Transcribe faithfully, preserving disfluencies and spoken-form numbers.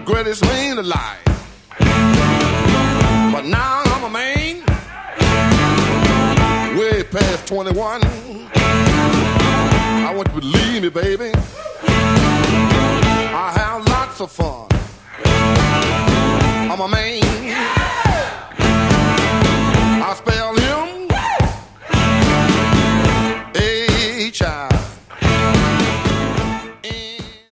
greatest man alive. But now I'm a man, way past twenty-one. I want you to believe me, baby. I have lots of fun. I'm a man.